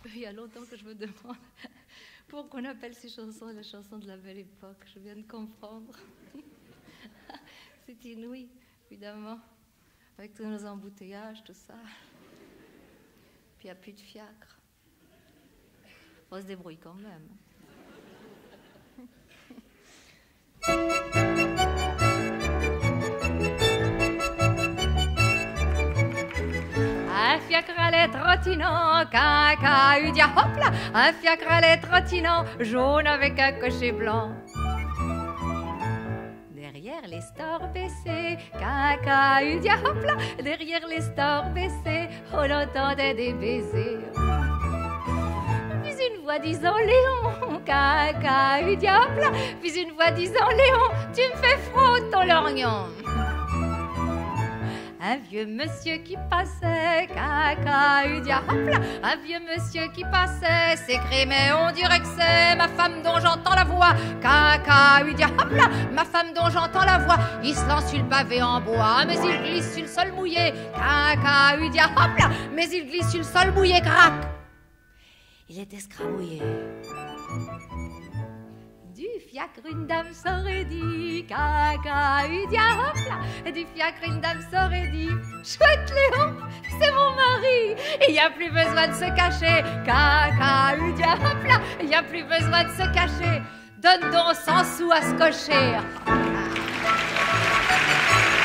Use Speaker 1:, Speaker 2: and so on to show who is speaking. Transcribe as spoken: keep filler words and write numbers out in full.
Speaker 1: Il y a longtemps que je me demande pourquoi on appelle ces chansons les chansons de la belle époque. Je viens de comprendre. C'est inouï, évidemment, avec tous nos embouteillages, tout ça. Puis il n'y a plus de fiacre. On se débrouille quand même. Un fiacre allait trottinant, caca, udia, hop là. Un fiacre allait trottinant, jaune avec un cocher blanc. Derrière les stores baissés, caca, udia, hop là. Derrière les stores baissés, on entendait des baisers. Puis une voix disant Léon, caca, udia, hop là. Puis une voix disant Léon, tu me fais froid ton lorgnon. Un vieux monsieur qui passait, caca, udia, hop là. Un vieux monsieur qui passait, s'écrie mais on dirait que c'est ma femme dont j'entends la voix, caca, udia, hop là. Ma femme dont j'entends la voix. Il se lance sur le pavé en bois, mais il glisse sur le sol mouillé, caca, udia, hop là. Mais il glisse sur le sol mouillé, crac. Il est escramouillé. Du fiacre, une dame s'aurait dit, caca, udia, hop là. Du fiacre, une dame s'aurait dit, chouette Léon, c'est mon mari. Il n'y a plus besoin de se cacher, caca, udia, hop là. Il n'y a plus besoin de se cacher. Donne donc cent sous à ce cocher.